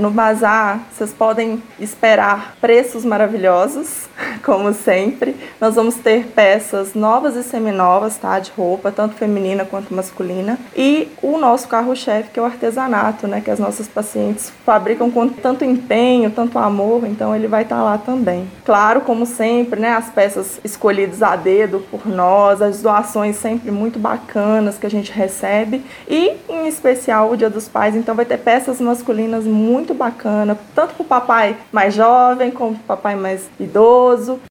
No bazar, vocês podem esperar preços maravilhosos, como sempre. Nós vamos ter peças novas e seminovas, tá? De roupa, tanto feminina quanto masculina. E o nosso carro-chefe, que é o artesanato, né? Que as nossas pacientes fabricam com tanto empenho, tanto amor, então ele vai estar lá também. Claro, como sempre, né? As peças escolhidas a dedo por nós, as doações sempre muito bacanas que a gente recebe. E, em especial, o Dia dos Pais, então vai ter peças masculinas muito bacanas, tanto para o papai mais jovem como para o papai mais idoso.